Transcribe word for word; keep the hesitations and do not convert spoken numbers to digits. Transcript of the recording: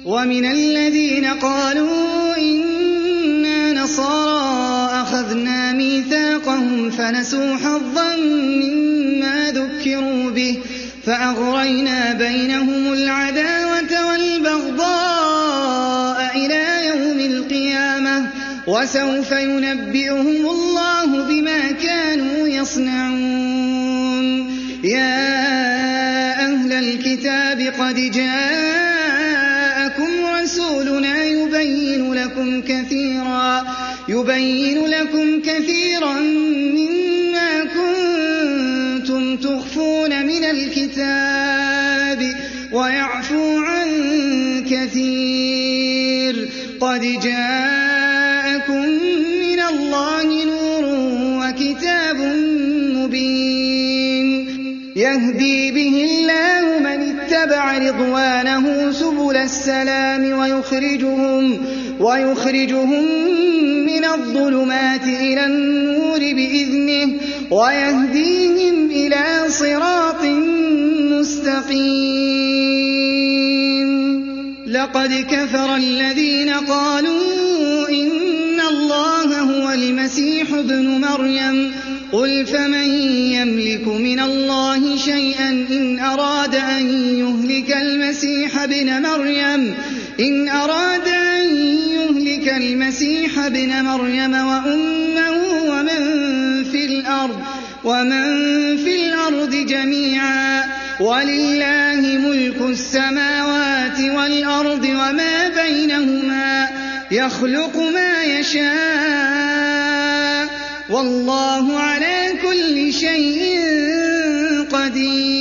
ومن الذين قالوا إنا نصارى أخذنا ميثاقهم فنسوا حظا مما ذكروا به فأغرينا بينهم العداوة والبغضاء إلى يوم القيامة وسوف ينبئهم الله بما كانوا يصنعون. يا أهل الكتاب قد جاءكم رسولنا يبين لكم كثيرا يبين لكم كثيرا مما كنتم تخفون من الكتاب ويعفو عن كثير. قد جاءكم من الله نور وكتاب مبين يهدي به الله من اتبع رضوانه سبل السلام ويخرجهم, ويخرجهم من الظلمات إلى النور بإذنه ويهديهم إلى صراط مستقيم. لقد كفر الذين قالوا إن الله هو المسيح ابن مريم قل فمن يملك من الله شيئا إن أراد أن يهلك المسيح ابن مريم إن أراد أن يهلك المسيح ابن مريم وأمه ومن في الأرض ومن في الأرض جميعا ولله ملك السماوات والأرض وما بينهما يخلق ما يشاء والله على كل شيء قدير.